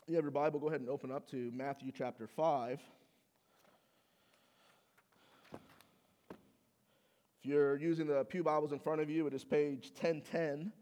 You have your Bible, go ahead and open up to Matthew chapter 5. If you're using the pew Bibles in front of you, it is page 1010.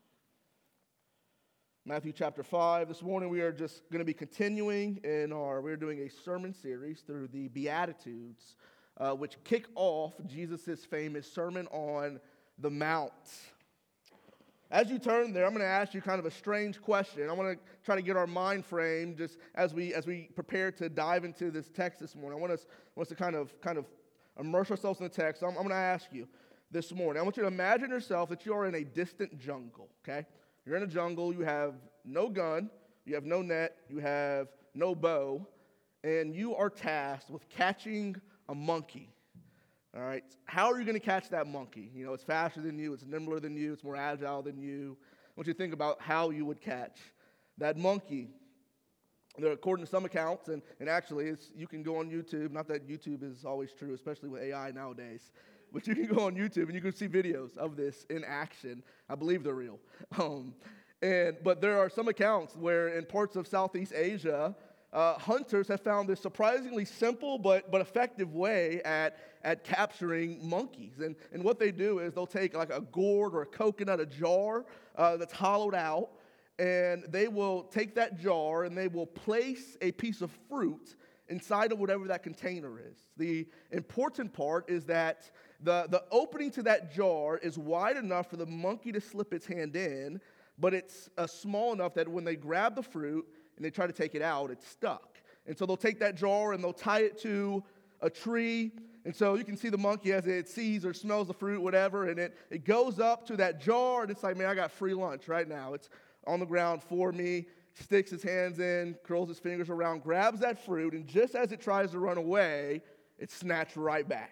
Matthew chapter 5. This morning we are just going to be continuing we're doing a sermon series through the Beatitudes, which kick off Jesus' famous Sermon on the Mount. As you turn there, I'm going to ask you kind of a strange question. I want to try to get our mind frame just as we prepare to dive into this text this morning. I want us to kind of immerse ourselves in the text. So I'm going to ask you this morning. I want you to imagine yourself that you are in a distant jungle, okay? You're in a jungle. You have no gun. You have no net. You have no bow. And you are tasked with catching a monkey. All right, how are you going to catch that monkey? You know, it's faster than you, it's nimbler than you, it's more agile than you. I want you to think about how you would catch that monkey. According to some accounts, and actually you can go on YouTube, not that YouTube is always true, especially with AI nowadays, but you can go on YouTube and you can see videos of this in action. I believe they're real. But there are some accounts where in parts of Southeast Asia, hunters have found this surprisingly simple but effective way at capturing monkeys. And what they do is they'll take like a gourd or a coconut, a jar that's hollowed out, and they will take that jar and they will place a piece of fruit inside of whatever that container is. The important part is that the opening to that jar is wide enough for the monkey to slip its hand in, but it's small enough that when they grab the fruit and they try to take it out, it's stuck. And so they'll take that jar and they'll tie it to a tree. And so you can see the monkey as it sees or smells the fruit, whatever, and it goes up to that jar, and it's like, man, I got free lunch right now. It's on the ground for me, sticks his hands in, curls his fingers around, grabs that fruit, and just as it tries to run away, it's snatched right back.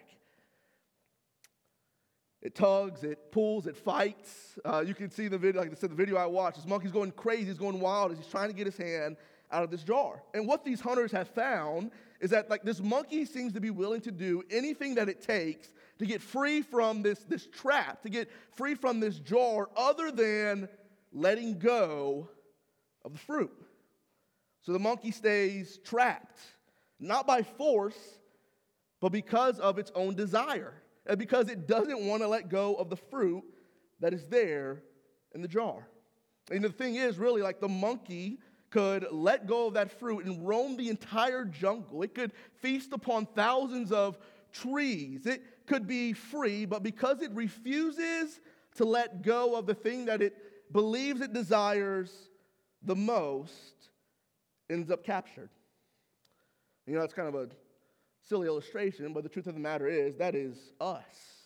It tugs, it pulls, it fights. You can see the video, like I said, the video I watched. This monkey's going crazy, he's going wild as he's trying to get his hand out of this jar. And what these hunters have found is that like this monkey seems to be willing to do anything that it takes to get free from this trap, to get free from this jar, other than letting go of the fruit. So the monkey stays trapped, not by force, but because of its own desire. And because it doesn't want to let go of the fruit that is there in the jar. And the thing is, really, like the monkey could let go of that fruit and roam the entire jungle. It could feast upon thousands of trees. It could be free, but because it refuses to let go of the thing that it believes it desires the most, ends up captured. You know, it's kind of a silly illustration, but the truth of the matter is, that is us.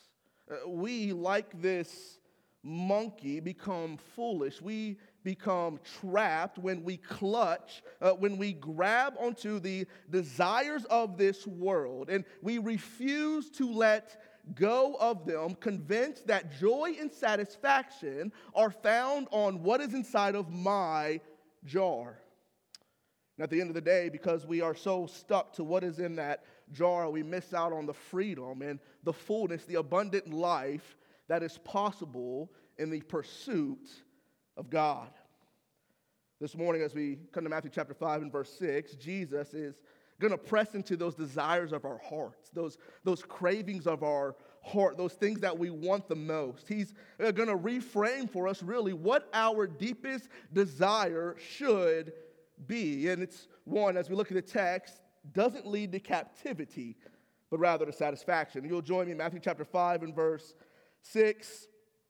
We, like this monkey, become foolish. We become trapped when we clutch, when we grab onto the desires of this world, and we refuse to let go of them, convinced that joy and satisfaction are found on what is inside of my jar. And at the end of the day, because we are so stuck to what is in that jar, we miss out on the freedom and the fullness, the abundant life that is possible in the pursuit of God. This morning, as we come to Matthew chapter 5 and verse 6, Jesus is going to press into those desires of our hearts, those cravings of our heart, those things that we want the most. He's going to reframe for us really what our deepest desire should be. And it's one, as we look at the text, doesn't lead to captivity, but rather to satisfaction. You'll join me in Matthew chapter 5 and verse 6.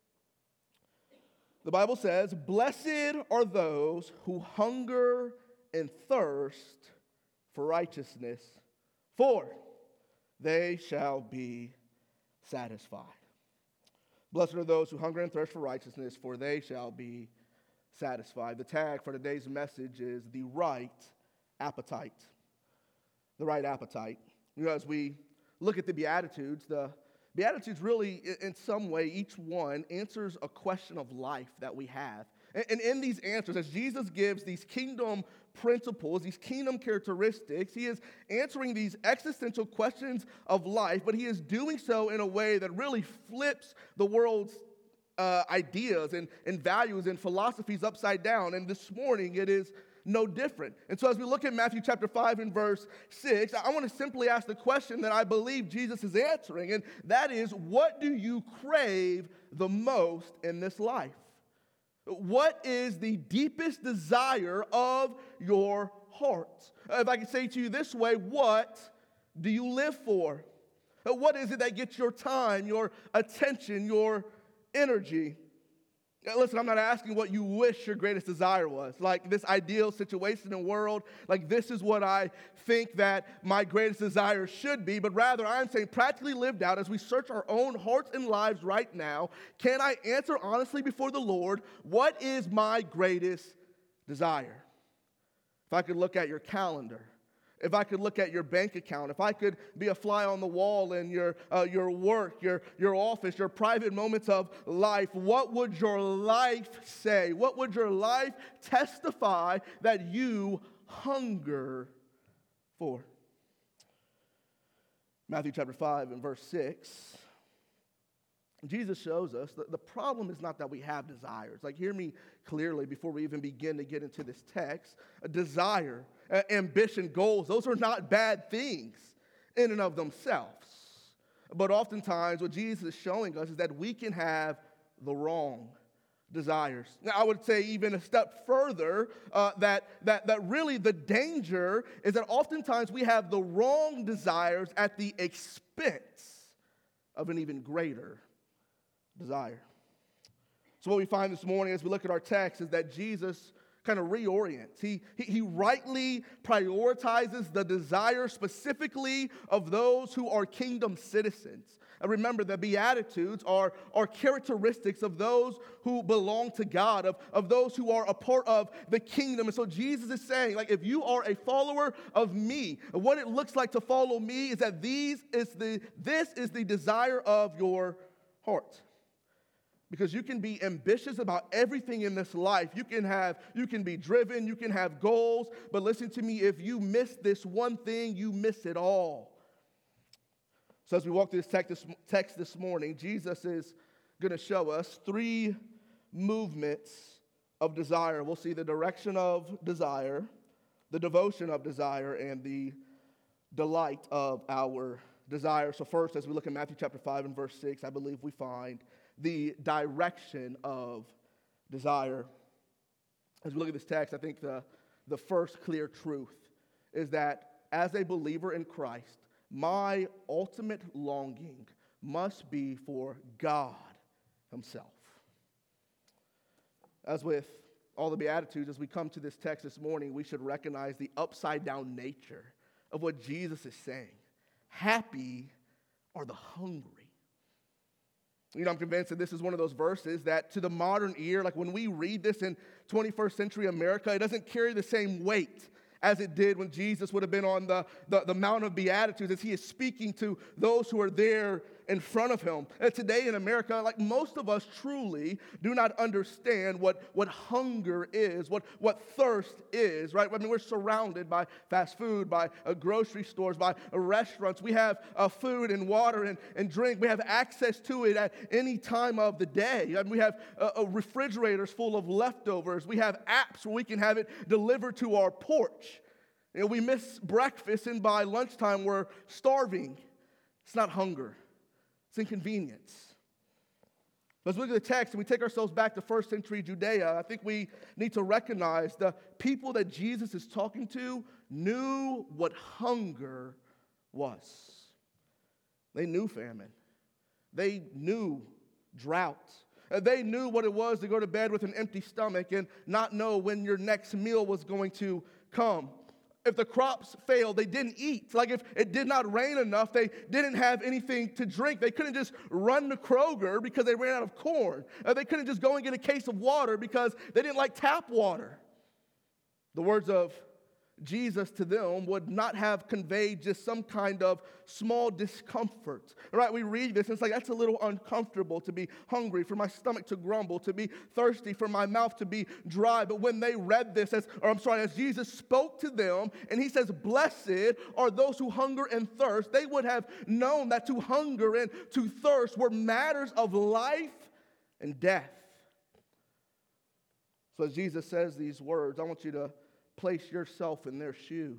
The Bible says, "Blessed are those who hunger and thirst for righteousness, for they shall be satisfied." Blessed are those who hunger and thirst for righteousness, for they shall be satisfied. The tag for today's message is the right appetite. The right appetite. You know, as we look at the Beatitudes really, in some way, each one answers a question of life that we have. And in these answers, as Jesus gives these kingdom principles, these kingdom characteristics, he is answering these existential questions of life, but he is doing so in a way that really flips the world's ideas and values and philosophies upside down. And this morning, it is no different. And so as we look at Matthew chapter 5 and verse 6, I want to simply ask the question that I believe Jesus is answering, and that is, what do you crave the most in this life? What is the deepest desire of your heart? If I could say to you this way, what do you live for? What is it that gets your time, your attention, your energy? Listen, I'm not asking what you wish your greatest desire was, like this ideal situation and world, like this is what I think that my greatest desire should be, but rather I'm saying practically lived out as we search our own hearts and lives right now, can I answer honestly before the Lord, what is my greatest desire? If I could look at your calendar, if I could look at your bank account, if I could be a fly on the wall in your work, your office, your private moments of life, what would your life say? What would your life testify that you hunger for? Matthew chapter 5 and verse 6. Jesus shows us that the problem is not that we have desires. Like, hear me clearly before we even begin to get into this text. A desire, ambition, goals, those are not bad things in and of themselves. But oftentimes what Jesus is showing us is that we can have the wrong desires. Now, I would say even a step further, that really the danger is that oftentimes we have the wrong desires at the expense of an even greater desire. So what we find this morning as we look at our text is that Jesus kind of reorients. He rightly prioritizes the desire specifically of those who are kingdom citizens. And remember, the Beatitudes are characteristics of those who belong to God, of those who are a part of the kingdom. And so Jesus is saying, like, if you are a follower of me, what it looks like to follow me is that this is the desire of your heart. Because you can be ambitious about everything in this life. You can be driven, you can have goals, but listen to me, if you miss this one thing, you miss it all. So as we walk through this text this morning, Jesus is going to show us three movements of desire. We'll see the direction of desire, the devotion of desire, and the delight of our desire. So first, as we look at Matthew chapter 5 and verse 6, I believe we find the direction of desire. As we look at this text, I think the first clear truth is that as a believer in Christ, my ultimate longing must be for God himself. As with all the Beatitudes, as we come to this text this morning, we should recognize the upside-down nature of what Jesus is saying. Happy are the hungry. You know, I'm convinced that this is one of those verses that to the modern ear, like when we read this in 21st century America, it doesn't carry the same weight as it did when Jesus would have been on the Mount of Beatitudes, as he is speaking to those who are there in front of him. And today in America, like most of us truly do not understand what hunger is, what thirst is, right? I mean, we're surrounded by fast food, by grocery stores, by restaurants. We have food and water and drink. We have access to it at any time of the day. I mean, we have refrigerators full of leftovers. We have apps where we can have it delivered to our porch. You know, we miss breakfast, and by lunchtime we're starving. It's not hunger. It's inconvenience. Let's look at the text and we take ourselves back to first century Judea. I think we need to recognize the people that Jesus is talking to knew what hunger was. They knew famine. They knew drought. They knew what it was to go to bed with an empty stomach and not know when your next meal was going to come. If the crops failed, they didn't eat. Like if it did not rain enough, they didn't have anything to drink. They couldn't just run to Kroger because they ran out of corn. They couldn't just go and get a case of water because they didn't like tap water. The words of Jesus to them would not have conveyed just some kind of small discomfort. Right? We read this and it's like, that's a little uncomfortable to be hungry, for my stomach to grumble, to be thirsty, for my mouth to be dry. But when they read this, as Jesus spoke to them and he says, blessed are those who hunger and thirst, they would have known that to hunger and to thirst were matters of life and death. So as Jesus says these words, I want you to place yourself in their shoes.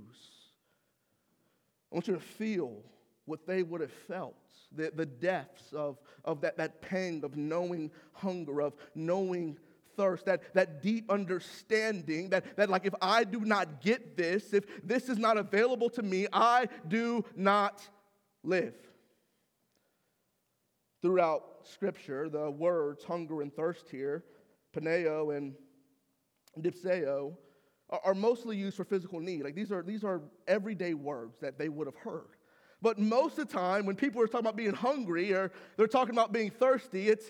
I want you to feel what they would have felt, the depths of that pang of knowing hunger, of knowing thirst, that deep understanding that like if I do not get this, if this is not available to me, I do not live. Throughout Scripture, the words hunger and thirst here, paneo and dipseo, are mostly used for physical need. Like these are everyday words that they would have heard. But most of the time, when people are talking about being hungry or they're talking about being thirsty, it's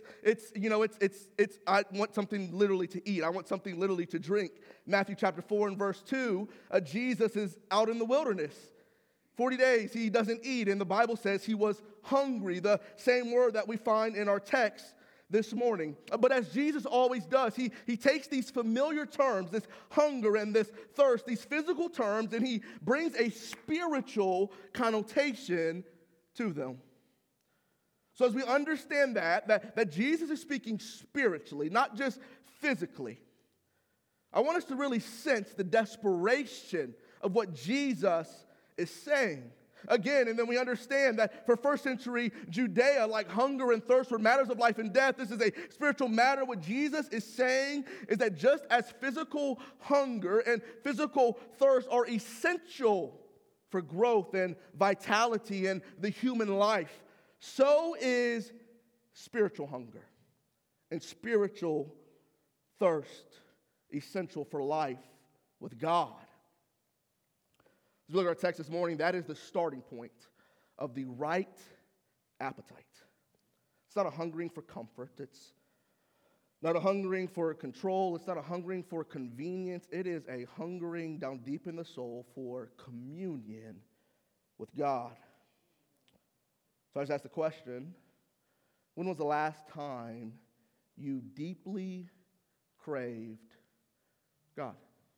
I want something literally to eat. I want something literally to drink. Matthew chapter 4 and verse 2, Jesus is out in the wilderness. 40 days he doesn't eat, and the Bible says he was hungry, the same word that we find in our text this morning. But as Jesus always does, he takes these familiar terms, this hunger and this thirst, these physical terms, and he brings a spiritual connotation to them. So as we understand that Jesus is speaking spiritually, not just physically, I want us to really sense the desperation of what Jesus is saying. Again, and then we understand that for first century Judea, like hunger and thirst were matters of life and death. This is a spiritual matter. What Jesus is saying is that just as physical hunger and physical thirst are essential for growth and vitality in the human life, so is spiritual hunger and spiritual thirst essential for life with God. As we look at our text this morning, that is the starting point of the right appetite. It's not a hungering for comfort. It's not a hungering for control. It's not a hungering for convenience. It is a hungering down deep in the soul for communion with God. So I just asked the question, when was the last time you deeply craved God?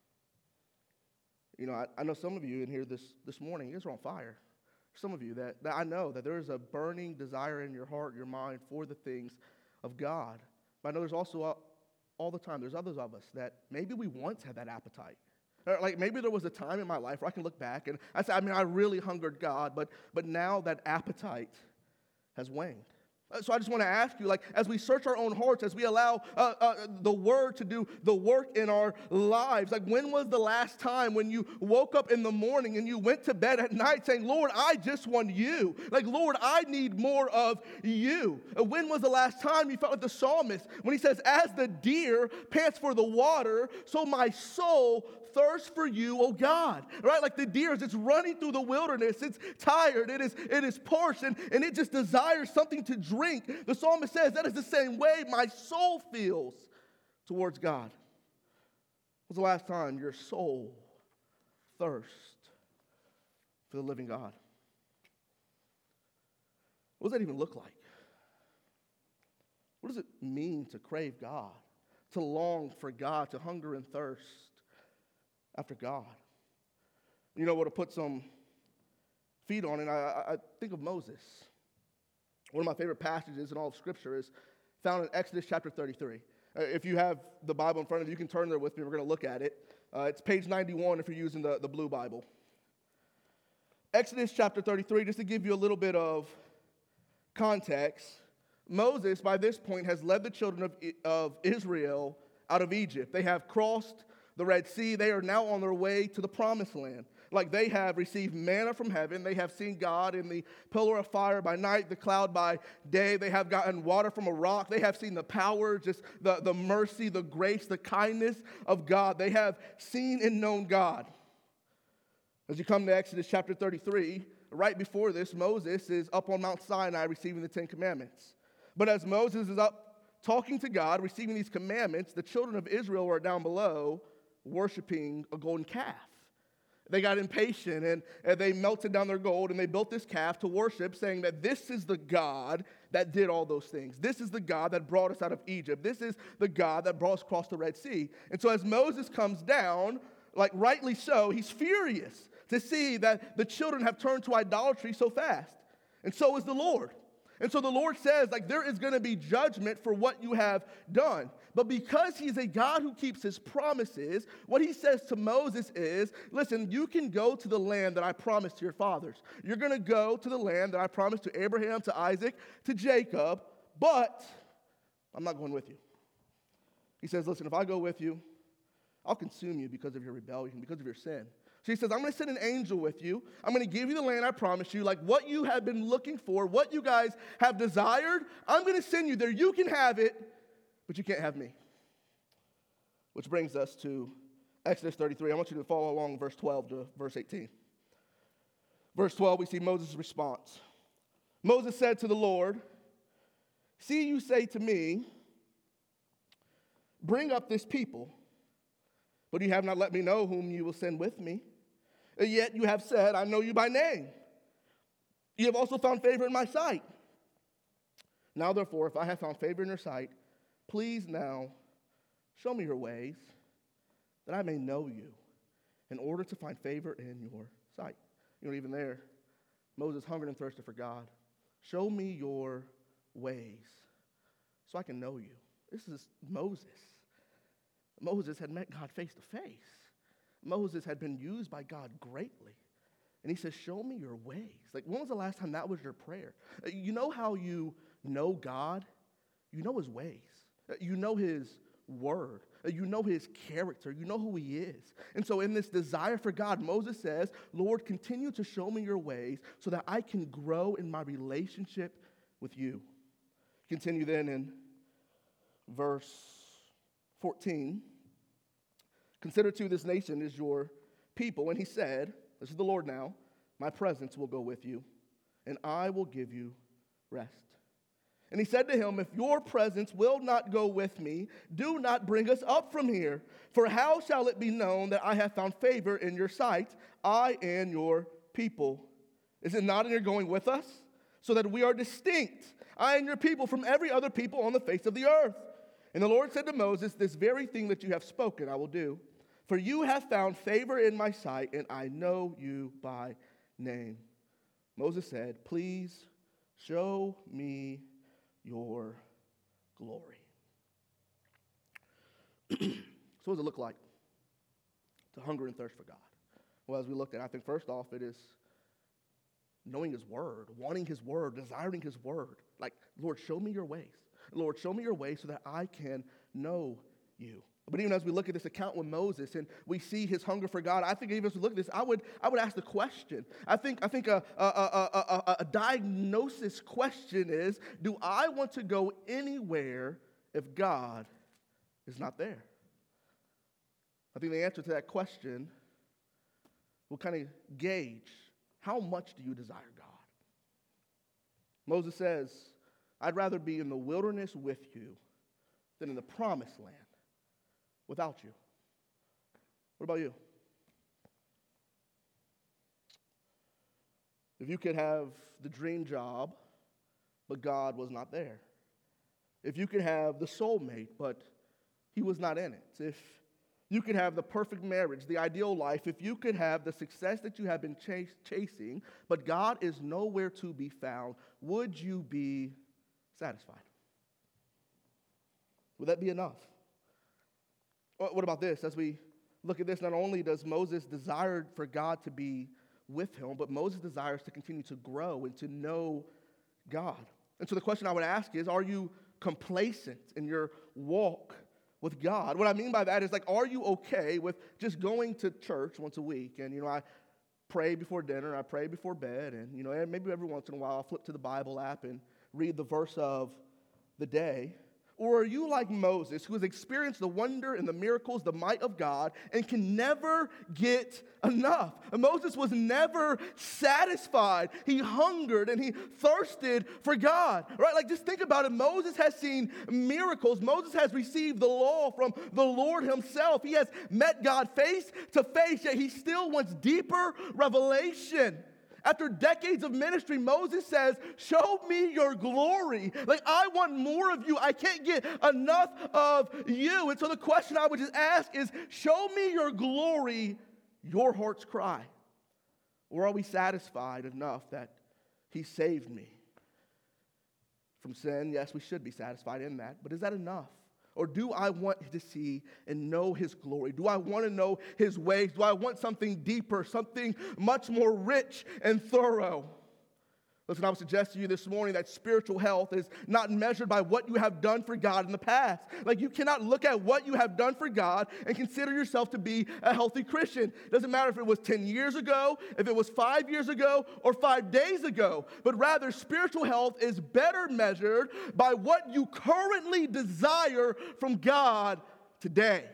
You know, I know some of you in here this morning, you guys are on fire. Some of you that I know that there is a burning desire in your heart, your mind for the things of God. But I know there's also all the time, there's others of us that maybe we once had that appetite. Or like maybe there was a time in my life where I can look back and I really hungered God, but now that appetite has waned. So I just want to ask you, like, as we search our own hearts, as we allow the Word to do the work in our lives, like, when was the last time when you woke up in the morning and you went to bed at night saying, Lord, I just want you. Like, Lord, I need more of you. When was the last time you felt like the psalmist when he says, as the deer pants for the water, so my soul thirsts for you, oh God. Right? Like the deer, it's running through the wilderness. It's tired. It is parched, and it just desires something to drink. The psalmist says that is the same way my soul feels towards God. When was the last time your soul thirst for the living God? What does that even look like? What does it mean to crave God, to long for God, to hunger and thirst after God? You know what, to put some feet on it, I think of Moses. One of my favorite passages in all of Scripture is found in Exodus chapter 33. If you have the Bible in front of you, you can turn there with me. We're going to look at it. It's page 91 if you're using the blue Bible. Exodus chapter 33, just to give you a little bit of context, Moses, by this point, has led the children of Israel out of Egypt. They have crossed the Red Sea. They are now on their way to the Promised Land. Like, they have received manna from heaven. They have seen God in the pillar of fire by night, the cloud by day. They have gotten water from a rock. They have seen the power, just the mercy, the grace, the kindness of God. They have seen and known God. As you come to Exodus chapter 33, right before this, Moses is up on Mount Sinai receiving the Ten Commandments. But as Moses is up talking to God, receiving these commandments, the children of Israel are down below worshiping a golden calf. They got impatient and they melted down their gold and they built this calf to worship, saying that this is the God that did all those things. This is the God that brought us out of Egypt. This is the God that brought us across the Red Sea. And so as Moses comes down, like rightly so, he's furious to see that the children have turned to idolatry so fast. And so is the Lord. And so the Lord says, like, there is going to be judgment for what you have done. But because he's a God who keeps his promises, what he says to Moses is, listen, you can go to the land that I promised to your fathers. You're going to go to the land that I promised to Abraham, to Isaac, to Jacob, but I'm not going with you. He says, listen, if I go with you, I'll consume you because of your rebellion, because of your sin. So he says, I'm going to send an angel with you. I'm going to give you the land I promised you, like what you have been looking for, what you guys have desired. I'm going to send you there. You can have it, but you can't have me. Which brings us to Exodus 33. I want you to follow along verse 12 to verse 18. Verse 12, we see Moses' response. Moses said to the Lord, see, you say to me, bring up this people, but you have not let me know whom you will send with me. Yet you have said, I know you by name. You have also found favor in my sight. Now, therefore, if I have found favor in your sight, please now show me your ways, that I may know you, in order to find favor in your sight. You know, even there, Moses hungered and thirsted for God. Show me your ways, so I can know you. This is Moses. Moses had met God face to face. Moses had been used by God greatly. And he says, show me your ways. Like, when was the last time that was your prayer? You know how you know God? You know his ways. You know his word. You know his character. You know who he is. And so in this desire for God, Moses says, Lord, continue to show me your ways so that I can grow in my relationship with you. Continue then in verse 14. Consider too this nation is your people. And he said, this is the Lord now, my presence will go with you, and I will give you rest. And he said to him, if your presence will not go with me, do not bring us up from here. For how shall it be known that I have found favor in your sight, I and your people? Is it not in your going with us, so that we are distinct, I and your people, from every other people on the face of the earth? And the Lord said to Moses, this very thing that you have spoken I will do. For you have found favor in my sight, and I know you by name. Moses said, please show me your glory. So what does it look like to hunger and thirst for God? Well, as we looked at, I think first off, it is knowing his word, wanting his word, desiring his word. Like, Lord, show me your ways. Lord, show me your ways so that I can know you. But even as we look at this account with Moses and we see his hunger for God, I think even as we look at this, I would ask the question. I think a diagnosis question is, do I want to go anywhere if God is not there? I think the answer to that question will kind of gauge how much do you desire God. Moses says, I'd rather be in the wilderness with you than in the promised land without you. What about you? If you could have the dream job, but God was not there. If you could have the soulmate, but he was not in it. If you could have the perfect marriage, the ideal life, if you could have the success that you have been chasing, but God is nowhere to be found, would you be satisfied? Would that be enough? What about this? As we look at this, not only does Moses desire for God to be with him, but Moses desires to continue to grow and to know God. And so the question I would ask is, are you complacent in your walk with God? What I mean by that is, like, are you okay with just going to church once a week? And, I pray before dinner, I pray before bed, and, maybe every once in a while I'll flip to the Bible app and read the verse of the day. Or are you like Moses, who has experienced the wonder and the miracles, the might of God, and can never get enough? And Moses was never satisfied. He hungered and he thirsted for God, right? Like, just think about it. Moses has seen miracles. Moses has received the law from the Lord himself. He has met God face to face, yet he still wants deeper revelation. After decades of ministry, Moses says, show me your glory. Like, I want more of you. I can't get enough of you. And so the question I would just ask is, show me your glory, your heart's cry. Or are we satisfied enough that he saved me? from sin. Yes, we should be satisfied in that, but is that enough? Or do I want to see and know his glory? Do I want to know his ways? Do I want something deeper, something much more rich and thorough? Listen, I would suggest to you this morning that spiritual health is not measured by what you have done for God in the past. Like, you cannot look at what you have done for God and consider yourself to be a healthy Christian. It doesn't matter if it was 10 years ago, if it was 5 years ago, or 5 days ago. But rather, spiritual health is better measured by what you currently desire from God today.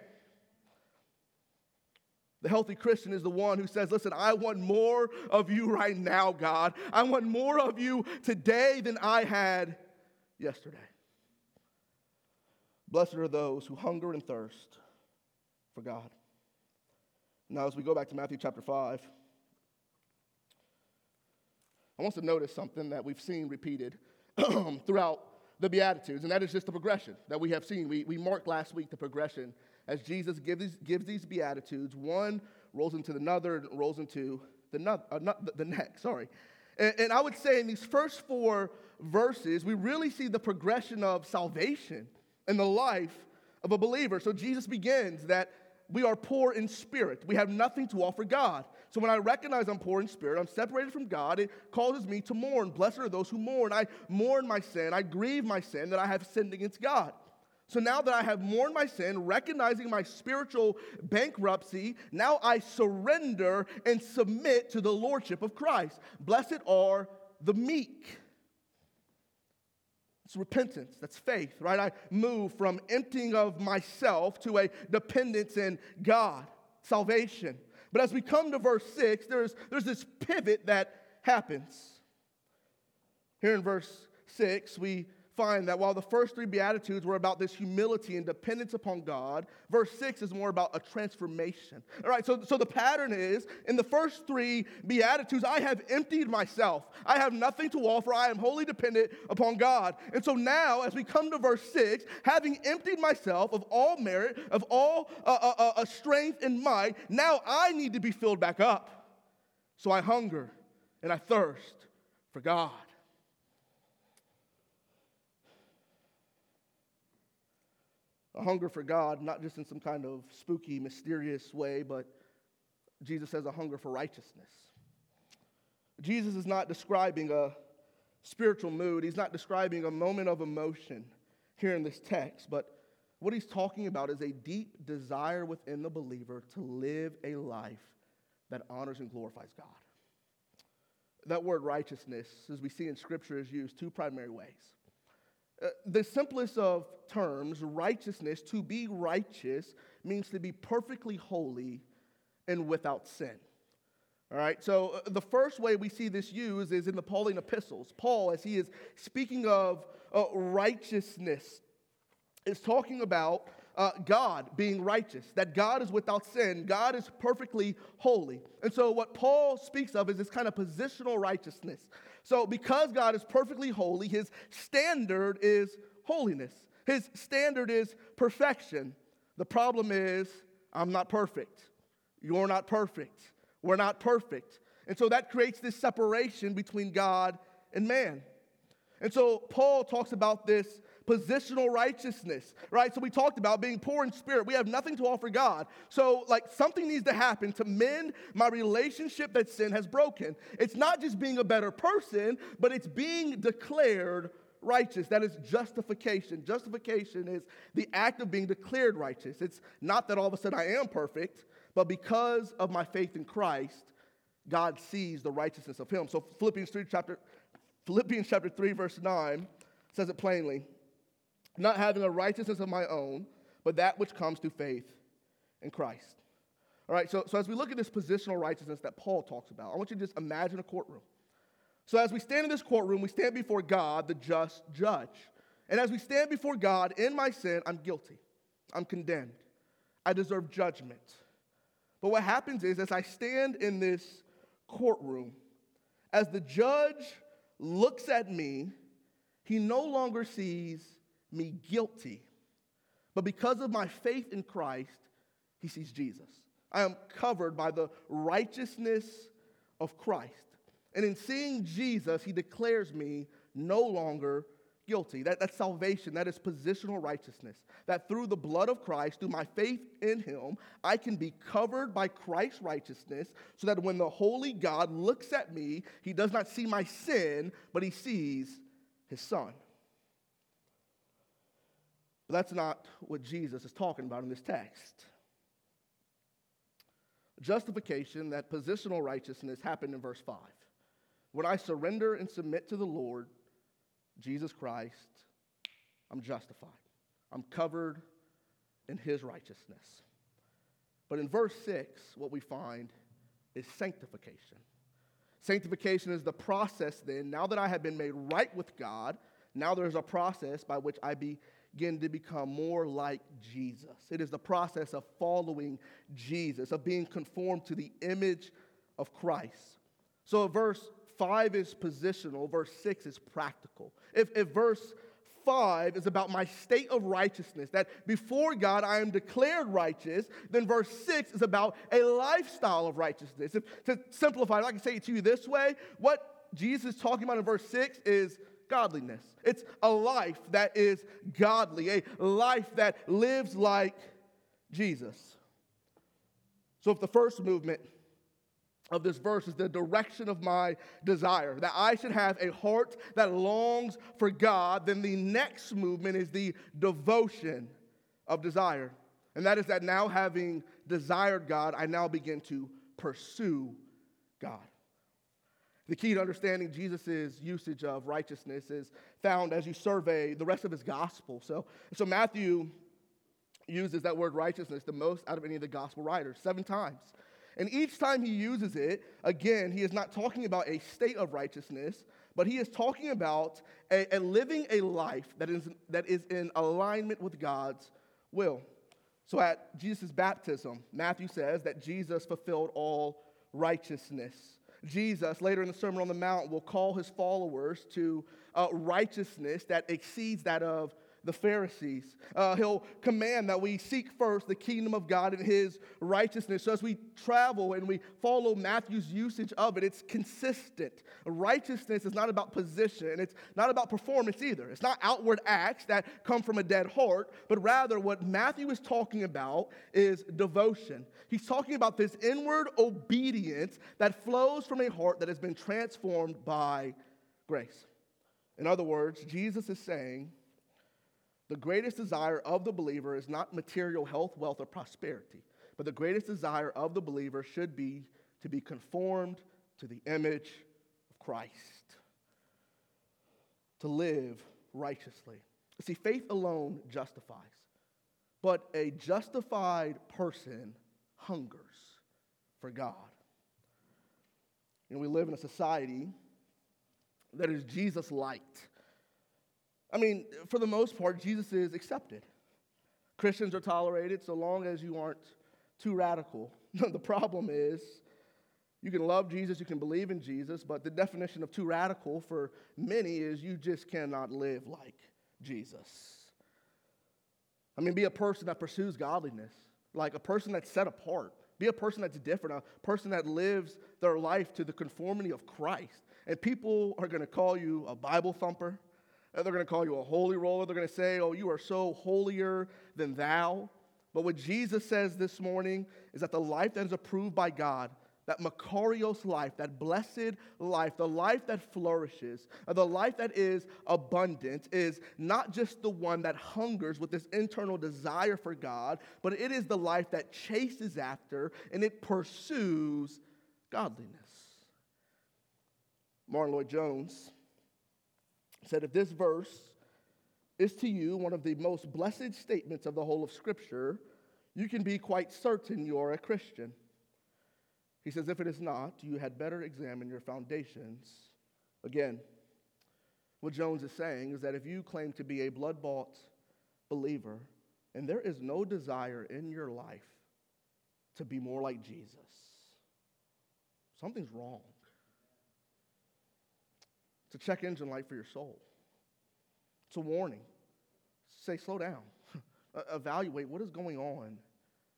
The healthy Christian is the one who says, listen, I want more of you right now, God. I want more of you today than I had yesterday. Blessed are those who hunger and thirst for God. Now, as we go back to Matthew chapter 5, I want us to notice something that we've seen repeated throughout the Beatitudes, and that is just the progression that we have seen. We marked last week the progression as Jesus gives these Beatitudes. One rolls into another and rolls into the next. And I would say in these first 4 verses, we really see the progression of salvation in the life of a believer. So Jesus begins that we are poor in spirit. We have nothing to offer God. So when I recognize I'm poor in spirit, I'm separated from God, it causes me to mourn. Blessed are those who mourn. I mourn my sin. I grieve my sin that I have sinned against God. So now that I have mourned my sin, recognizing my spiritual bankruptcy, now I surrender and submit to the lordship of Christ. Blessed are the meek. It's repentance. That's faith, right? I move from emptying of myself to a dependence in God, salvation. But as we come to verse 6, there's this pivot that happens. Here in verse 6, we find that while the first 3 Beatitudes were about this humility and dependence upon God, verse 6 is more about a transformation. All right, so the pattern is, in the first 3 Beatitudes, I have emptied myself. I have nothing to offer. I am wholly dependent upon God. And so now, as we come to verse 6, having emptied myself of all merit, of all strength and might, now I need to be filled back up. So I hunger and I thirst for God. A hunger for God, not just in some kind of spooky, mysterious way, but Jesus says a hunger for righteousness. Jesus is not describing a spiritual mood. He's not describing a moment of emotion here in this text, but what he's talking about is a deep desire within the believer to live a life that honors and glorifies God. That word righteousness, as we see in Scripture, is used 2 primary ways. The simplest of terms, righteousness, to be righteous, means to be perfectly holy and without sin. All right, so the first way we see this used is in the Pauline epistles. Paul, as he is speaking of righteousness, is talking about God being righteous, that God is without sin, God is perfectly holy. And so what Paul speaks of is this kind of positional righteousness. So because God is perfectly holy, his standard is holiness. His standard is perfection. The problem is, I'm not perfect. You're not perfect. We're not perfect. And so that creates this separation between God and man. And so Paul talks about this positional righteousness, right? So we talked about being poor in spirit. We have nothing to offer God. So something needs to happen to mend my relationship that sin has broken. It's not just being a better person, but it's being declared righteous. That is justification. Justification is the act of being declared righteous. It's not that all of a sudden I am perfect, but because of my faith in Christ, God sees the righteousness of him. So Philippians chapter 3, verse 9 says it plainly. Not having a righteousness of my own, but that which comes through faith in Christ. All right, so as we look at this positional righteousness that Paul talks about, I want you to just imagine a courtroom. So as we stand in this courtroom, we stand before God, the just judge. And as we stand before God in my sin, I'm guilty. I'm condemned. I deserve judgment. But what happens is, as I stand in this courtroom, as the judge looks at me, he no longer sees me guilty. But because of my faith in Christ, he sees Jesus. I am covered by the righteousness of Christ. And in seeing Jesus, he declares me no longer guilty. That's salvation. That is positional righteousness. That through the blood of Christ, through my faith in him, I can be covered by Christ's righteousness so that when the holy God looks at me, he does not see my sin, but he sees his son. But that's not what Jesus is talking about in this text. Justification, that positional righteousness, happened in verse 5. When I surrender and submit to the Lord, Jesus Christ, I'm justified. I'm covered in his righteousness. But in verse 6, what we find is sanctification. Sanctification is the process then, now that I have been made right with God, now there's a process by which I begin to become more like Jesus. It is the process of following Jesus, of being conformed to the image of Christ. So verse 5 is positional, verse 6 is practical. If verse 5 is about my state of righteousness, that before God I am declared righteous, then verse 6 is about a lifestyle of righteousness. To simplify it, I can say it to you this way, what Jesus is talking about in verse 6 is godliness. It's a life that is godly, a life that lives like Jesus. So if the first movement of this verse is the direction of my desire, that I should have a heart that longs for God, then the next movement is the devotion of desire. And that is that now having desired God, I now begin to pursue God. The key to understanding Jesus' usage of righteousness is found as you survey the rest of his gospel. So Matthew uses that word righteousness the most out of any of the gospel writers, 7 times. And each time he uses it, again, he is not talking about a state of righteousness, but he is talking about a living a life that is in alignment with God's will. So at Jesus' baptism, Matthew says that Jesus fulfilled all righteousness. Jesus, later in the Sermon on the Mount, will call his followers to righteousness that exceeds that of the Pharisees. He'll command that we seek first the kingdom of God and his righteousness. So as we travel and we follow Matthew's usage of it, it's consistent. Righteousness is not about position, and it's not about performance either. It's not outward acts that come from a dead heart, but rather what Matthew is talking about is devotion. He's talking about this inward obedience that flows from a heart that has been transformed by grace. In other words, Jesus is saying, the greatest desire of the believer is not material health, wealth, or prosperity, but the greatest desire of the believer should be to be conformed to the image of Christ, to live righteously. See, faith alone justifies, but a justified person hungers for God. We live in a society that is Jesus-light. I mean, for the most part, Jesus is accepted. Christians are tolerated so long as you aren't too radical. The problem is, you can love Jesus, you can believe in Jesus, but the definition of too radical for many is you just cannot live like Jesus. I mean, be a person that pursues godliness, like a person that's set apart. Be a person that's different, a person that lives their life to the conformity of Christ. And people are going to call you a Bible thumper. They're going to call you a holy roller. They're going to say, oh, you are so holier than thou. But what Jesus says this morning is that the life that is approved by God, that Makarios life, that blessed life, the life that flourishes, the life that is abundant, is not just the one that hungers with this internal desire for God, but it is the life that chases after and it pursues godliness. Martin Lloyd-Jones said, if this verse is to you one of the most blessed statements of the whole of Scripture, you can be quite certain you are a Christian. He says, if it is not, you had better examine your foundations again. What Jones is saying is that if you claim to be a blood-bought believer and there is no desire in your life to be more like Jesus, something's wrong. It's a check engine light for your soul. It's a warning. Say, slow down. Evaluate what is going on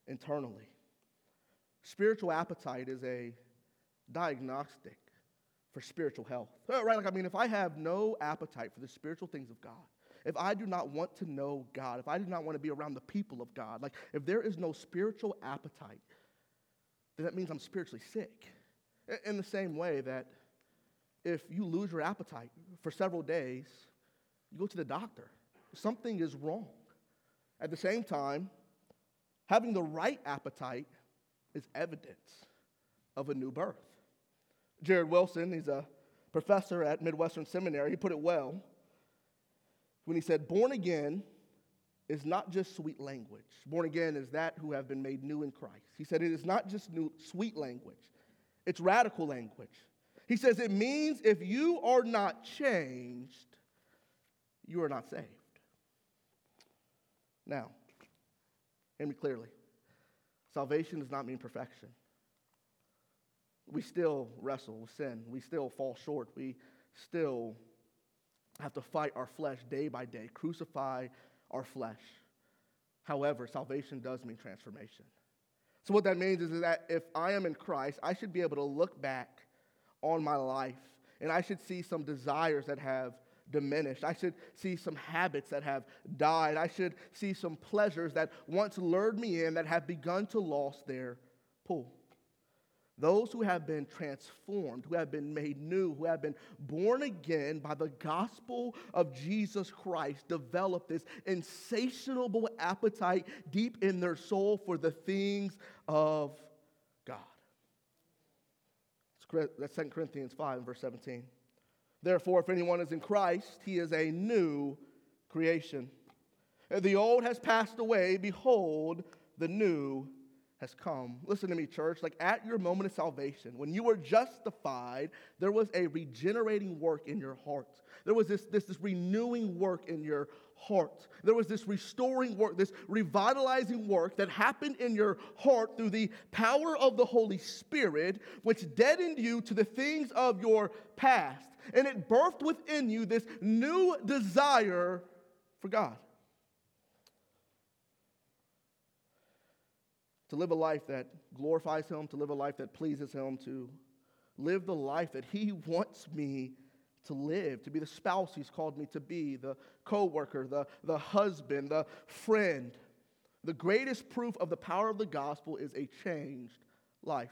internally. Spiritual appetite is a diagnostic for spiritual health. Right? If I have no appetite for the spiritual things of God, if I do not want to know God, if I do not want to be around the people of God, if there is no spiritual appetite, then that means I'm spiritually sick. In the same way that if you lose your appetite for several days, you go to the doctor. Something is wrong. At the same time, having the right appetite is evidence of a new birth. Jared Wilson, he's a professor at Midwestern Seminary, he put it well when he said, born again is not just sweet language. Born again is that who have been made new in Christ. He said it is not just sweet language. It's radical language. He says it means if you are not changed, you are not saved. Now, hear me clearly. Salvation does not mean perfection. We still wrestle with sin. We still fall short. We still have to fight our flesh day by day, crucify our flesh. However, salvation does mean transformation. So what that means is that if I am in Christ, I should be able to look back on my life, and I should see some desires that have diminished. I should see some habits that have died. I should see some pleasures that once lured me in that have begun to lose their pull. Those who have been transformed, who have been made new, who have been born again by the gospel of Jesus Christ, develop this insatiable appetite deep in their soul for the things of God. That's 2 Corinthians 5, verse 17. Therefore, if anyone is in Christ, he is a new creation. The old has passed away. Behold, the new has come. Listen to me, church. At your moment of salvation, when you were justified, there was a regenerating work in your heart. There was this renewing work in your heart. There was this restoring work, this revitalizing work that happened in your heart through the power of the Holy Spirit, which deadened you to the things of your past. And it birthed within you this new desire for God. To live a life that glorifies Him, to live a life that pleases Him, to live the life that He wants me to live, to be the spouse He's called me to be, the co-worker, the husband, the friend. The greatest proof of the power of the gospel is a changed life.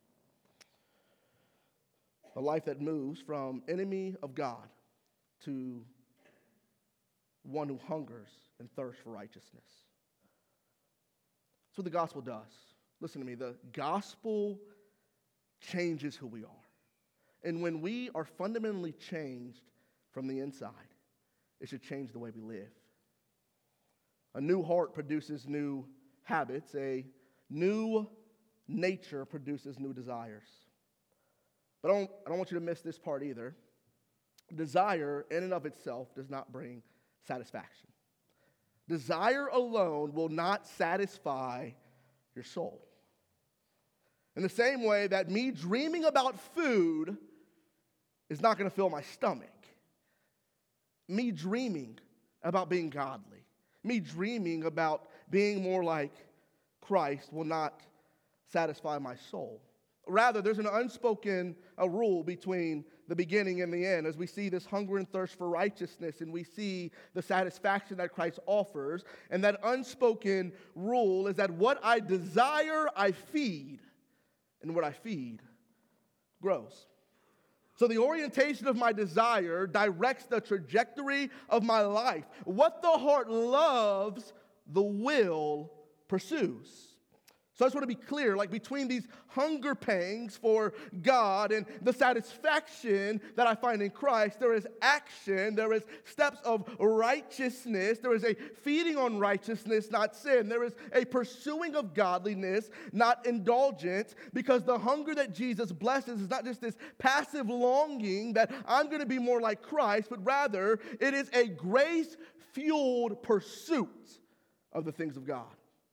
A life that moves from enemy of God to one who hungers and thirsts for righteousness. That's what the gospel does. Listen to me. The gospel changes who we are. And when we are fundamentally changed from the inside, it should change the way we live. A new heart produces new habits. A new nature produces new desires. But I don't want you to miss this part either. Desire in and of itself does not bring satisfaction. Desire alone will not satisfy your soul. In the same way that me dreaming about food is not going to fill my stomach. Me dreaming about being godly, me dreaming about being more like Christ will not satisfy my soul. Rather, there's an unspoken rule between the beginning and the end as we see this hunger and thirst for righteousness and we see the satisfaction that Christ offers. And that unspoken rule is that what I desire, I feed, and what I feed grows. So the orientation of my desire directs the trajectory of my life. What the heart loves, the will pursues. So I just want to be clear, between these hunger pangs for God and the satisfaction that I find in Christ, there is action, there is steps of righteousness, there is a feeding on righteousness, not sin. There is a pursuing of godliness, not indulgence, because the hunger that Jesus blesses is not just this passive longing that I'm going to be more like Christ, but rather it is a grace-fueled pursuit of the things of God.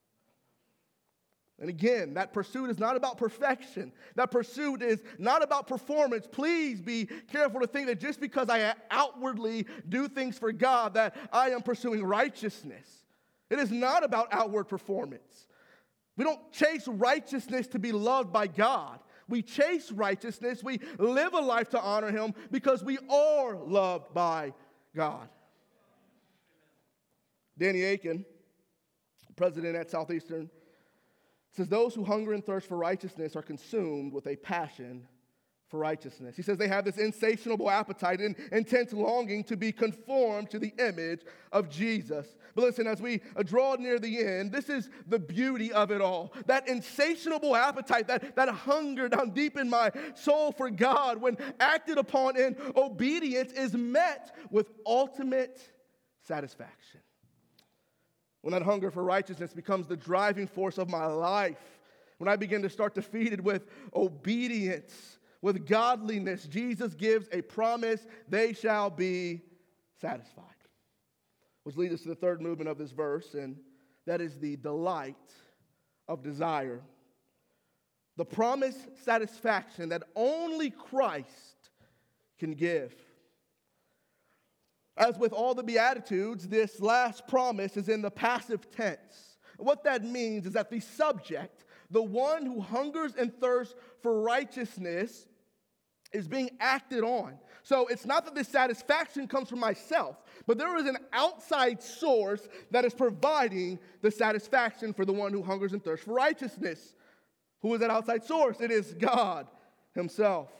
And again, that pursuit is not about perfection. That pursuit is not about performance. Please be careful to think that just because I outwardly do things for God that I am pursuing righteousness. It is not about outward performance. We don't chase righteousness to be loved by God. We chase righteousness. We live a life to honor him because we are loved by God. Danny Aiken, president at Southeastern, says those who hunger and thirst for righteousness are consumed with a passion for righteousness. He says they have this insatiable appetite and intense longing to be conformed to the image of Jesus. But listen, as we draw near the end, this is the beauty of it all. That insatiable appetite, that hunger down deep in my soul for God, when acted upon in obedience, is met with ultimate satisfaction. When that hunger for righteousness becomes the driving force of my life, when I begin to start to feed it with obedience, with godliness, Jesus gives a promise: they shall be satisfied. Which leads us to the third movement of this verse, and that is the delight of desire. The promised satisfaction that only Christ can give. As with all the Beatitudes, this last promise is in the passive tense. What that means is that the subject, the one who hungers and thirsts for righteousness, is being acted on. So it's not that this satisfaction comes from myself, but there is an outside source that is providing the satisfaction for the one who hungers and thirsts for righteousness. Who is that outside source? It is God himself.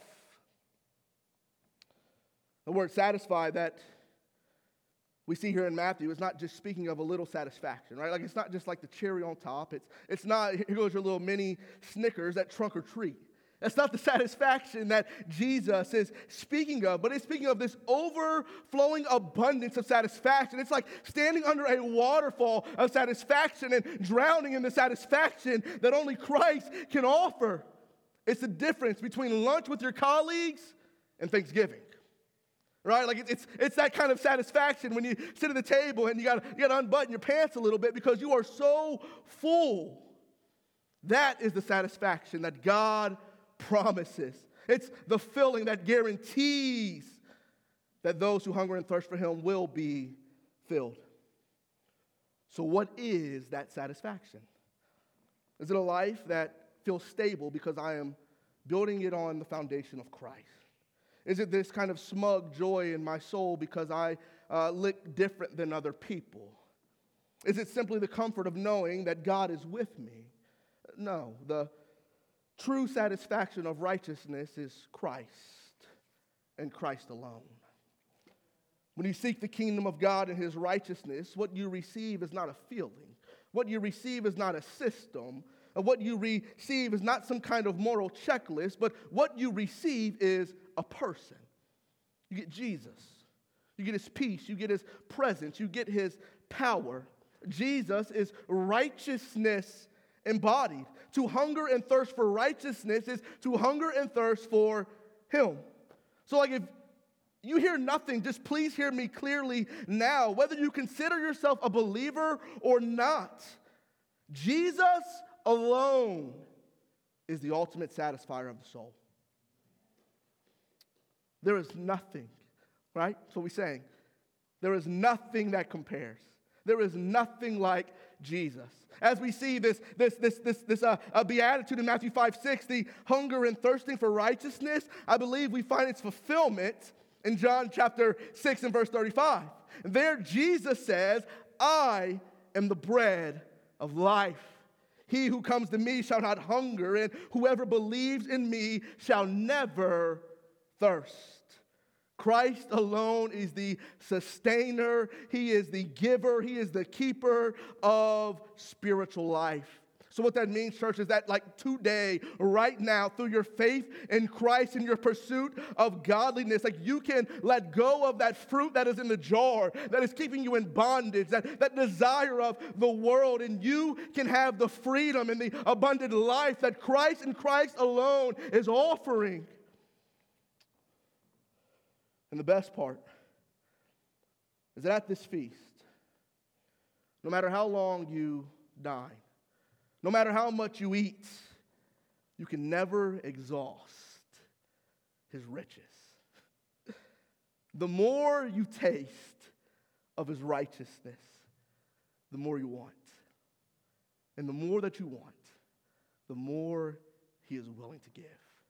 The word satisfy that we see here in Matthew is not just speaking of a little satisfaction, right? Like, it's not just like the cherry on top. It's not, here goes your little mini Snickers at trunk or treat. That's not the satisfaction that Jesus is speaking of, but it's speaking of this overflowing abundance of satisfaction. It's like standing under a waterfall of satisfaction and drowning in the satisfaction that only Christ can offer. It's the difference between lunch with your colleagues and Thanksgiving. Right? Like it's that kind of satisfaction when you sit at the table and you got to unbutton your pants a little bit because you are so full. That is the satisfaction that God promises. It's the filling that guarantees that those who hunger and thirst for him will be filled. So what is that satisfaction? Is it a life that feels stable because I am building it on the foundation of Christ? Is it this kind of smug joy in my soul because I look different than other people? Is it simply the comfort of knowing that God is with me? No, the true satisfaction of righteousness is Christ and Christ alone. When you seek the kingdom of God and his righteousness, what you receive is not a feeling. What you receive is not a system. What you receive is not some kind of moral checklist, but what you receive is a person. You get Jesus. You get his peace. You get his presence. You get his power. Jesus is righteousness embodied. To hunger and thirst for righteousness is to hunger and thirst for him. So like if you hear nothing, just please hear me clearly now. Whether you consider yourself a believer or not, Jesus alone is the ultimate satisfier of the soul. There is nothing, right? That's what we're saying. There is nothing that compares. There is nothing like Jesus. As we see this beatitude in Matthew 5:6, the hunger and thirsting for righteousness, I believe we find its fulfillment in John chapter 6 and verse 35. There Jesus says, I am the bread of life. He who comes to me shall not hunger, and whoever believes in me shall never thirst. Christ alone is the sustainer. He is the giver. He is the keeper of spiritual life. So what that means, church, is that like today, right now, through your faith in Christ and your pursuit of godliness, like you can let go of that fruit that is in the jar, that is keeping you in bondage, that desire of the world, and you can have the freedom and the abundant life that Christ and Christ alone is offering. And the best part is that at this feast, no matter how long you dine, no matter how much you eat, you can never exhaust his riches. The more you taste of his righteousness, the more you want. And the more that you want, the more he is willing to give.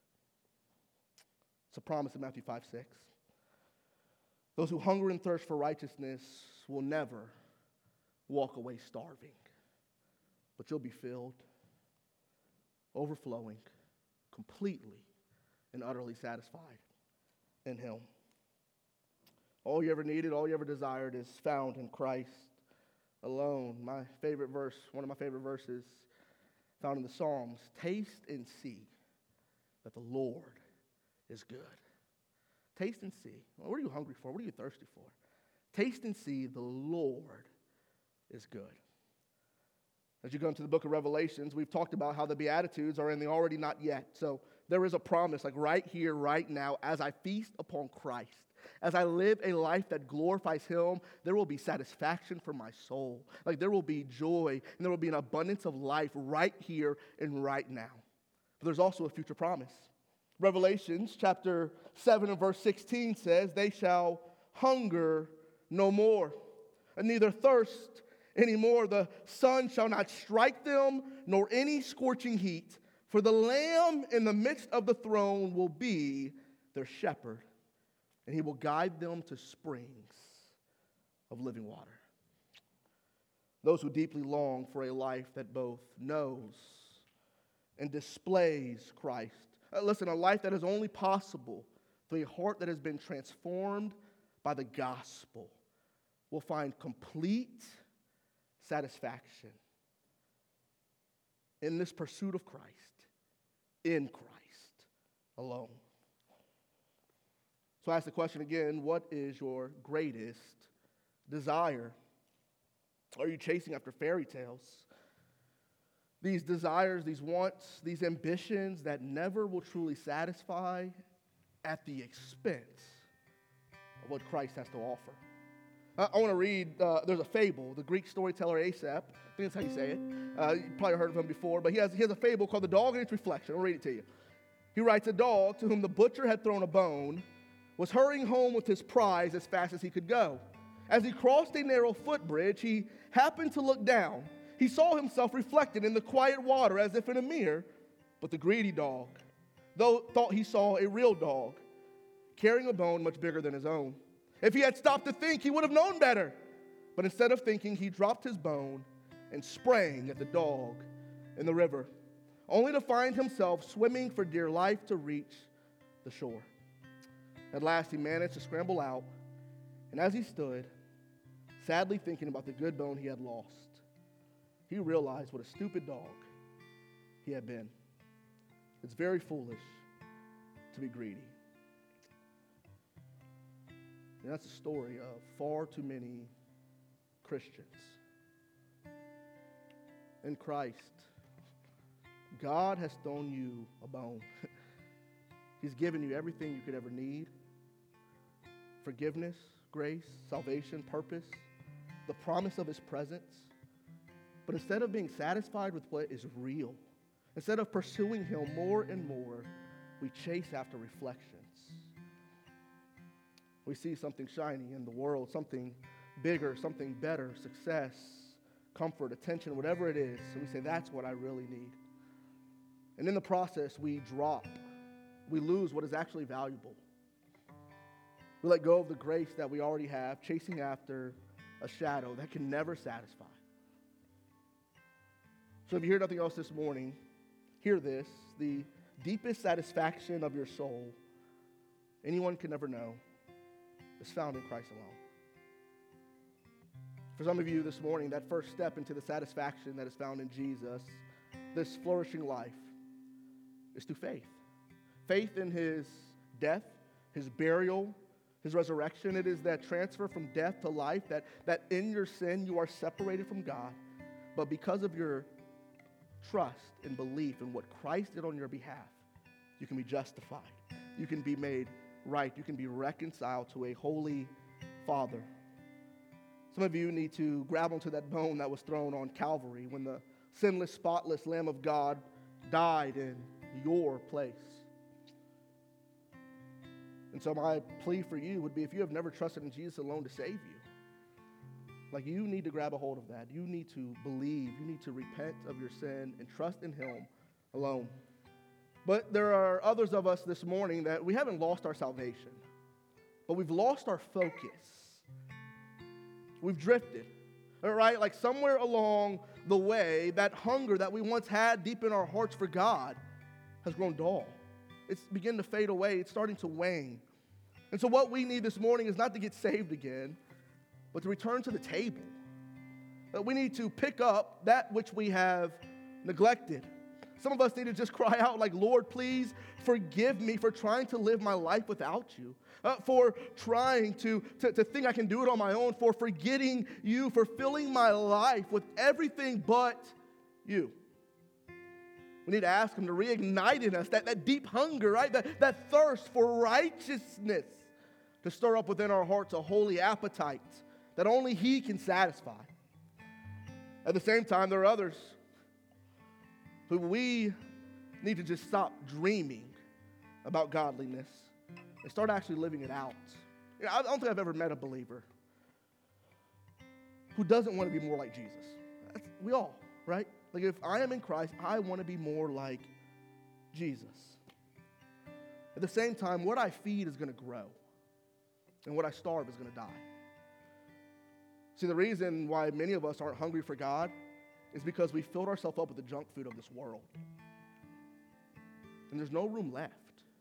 It's a promise in Matthew 5:6. Those who hunger and thirst for righteousness will never walk away starving, but you'll be filled, overflowing, completely and utterly satisfied in Him. All you ever needed, all you ever desired is found in Christ alone. My favorite verse, one of my favorite verses found in the Psalms, taste and see that the Lord is good. Taste and see. Well, what are you hungry for? What are you thirsty for? Taste and see the Lord is good. As you go into the book of Revelations, we've talked about how the Beatitudes are in the already not yet. So there is a promise, like right here, right now, as I feast upon Christ, as I live a life that glorifies Him, there will be satisfaction for my soul. Like there will be joy, and there will be an abundance of life right here and right now. But there's also a future promise. Revelations chapter 7 and verse 16 says, they shall hunger no more, and neither thirst anymore. The sun shall not strike them, nor any scorching heat. For the Lamb in the midst of the throne will be their shepherd, and He will guide them to springs of living water. Those who deeply long for a life that both knows and displays Christ. Listen, a life that is only possible through a heart that has been transformed by the gospel will find complete satisfaction in this pursuit of Christ, in Christ alone. So I ask the question again, what is your greatest desire? Are you chasing after fairy tales? These desires, these wants, these ambitions that never will truly satisfy at the expense of what Christ has to offer. I want to read, there's a fable, the Greek storyteller Aesop, I think that's how you say it. You probably heard of him before, but he has a fable called The Dog and Its Reflection. I'll read it to you. He writes, a dog to whom the butcher had thrown a bone was hurrying home with his prize as fast as he could go. As he crossed a narrow footbridge, he happened to look down. He saw himself reflected in the quiet water as if in a mirror, but the greedy dog, thought he saw a real dog carrying a bone much bigger than his own. If he had stopped to think, he would have known better. But instead of thinking, he dropped his bone and sprang at the dog in the river, only to find himself swimming for dear life to reach the shore. At last, he managed to scramble out, and as he stood, sadly thinking about the good bone he had lost, he realized what a stupid dog he had been. It's very foolish to be greedy. And that's the story of far too many Christians. In Christ, God has thrown you a bone. He's given you everything you could ever need. Forgiveness, grace, salvation, purpose, the promise of His presence. But instead of being satisfied with what is real, instead of pursuing Him more and more, we chase after reflections. We see something shiny in the world, something bigger, something better, success, comfort, attention, whatever it is. So we say, that's what I really need. And in the process, we lose what is actually valuable. We let go of the grace that we already have, chasing after a shadow that can never satisfy. So if you hear nothing else this morning, hear this. The deepest satisfaction of your soul, anyone can ever know, is found in Christ alone. For some of you this morning, that first step into the satisfaction that is found in Jesus, this flourishing life, is through faith. Faith in His death, His burial, His resurrection. It is that transfer from death to life, that in your sin you are separated from God. But because of your trust and belief in what Christ did on your behalf, you can be justified. You can be made right. You can be reconciled to a holy Father. Some of you need to grab onto that bone that was thrown on Calvary when the sinless, spotless Lamb of God died in your place. And so my plea for you would be, if you have never trusted in Jesus alone to save you, you need to grab a hold of that. You need to believe. You need to repent of your sin and trust in Him alone. But there are others of us this morning that we haven't lost our salvation, but we've lost our focus. We've drifted, all right? Like somewhere along the way, that hunger that we once had deep in our hearts for God has grown dull. It's beginning to fade away. It's starting to wane. And so what we need this morning is not to get saved again, but to return to the table. We need to pick up that which we have neglected. Some of us need to just cry out like, Lord, please forgive me for trying to live my life without you, for trying to think I can do it on my own, for forgetting you, for filling my life with everything but you. We need to ask him to reignite in us that deep hunger, right? That thirst for righteousness, to stir up within our hearts a holy appetite that only he can satisfy. At the same time, there are others who we need to just stop dreaming about godliness and start actually living it out. I don't think I've ever met a believer who doesn't want to be more like Jesus. We all, right? Like if I am in Christ, I want to be more like Jesus. At the same time, what I feed is going to grow, and what I starve is going to die. See, the reason why many of us aren't hungry for God is because we filled ourselves up with the junk food of this world. And there's no room left.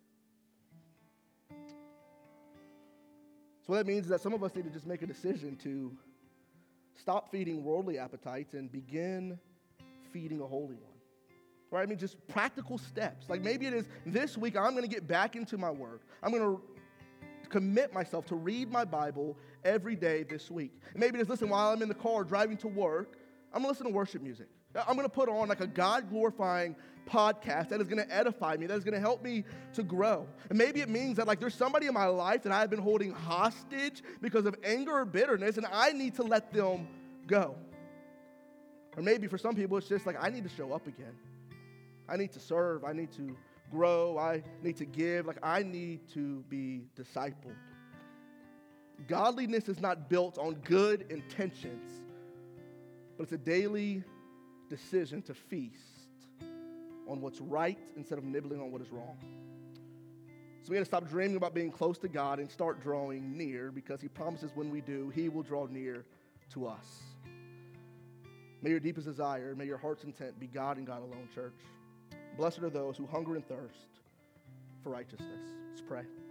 So what that means is that some of us need to just make a decision to stop feeding worldly appetites and begin feeding a holy one. Right? I mean, just practical steps. Like maybe it is this week I'm going to get back into my work. I'm going to commit myself to read my Bible every day this week. And maybe it is, listen, while I'm in the car driving to work, I'm going to listen to worship music. I'm going to put on like a God-glorifying podcast that is going to edify me, that is going to help me to grow. And maybe it means that like there's somebody in my life that I have been holding hostage because of anger or bitterness, and I need to let them go. Or maybe for some people, it's just like I need to show up again. I need to serve. I need to grow. I need to give. Like I need to be discipled. Godliness is not built on good intentions, but it's a daily decision to feast on what's right instead of nibbling on what is wrong. So we got to stop dreaming about being close to God and start drawing near, because he promises when we do, he will draw near to us. May your deepest desire, may your heart's intent be God and God alone, church. Blessed are those who hunger and thirst for righteousness. Let's pray.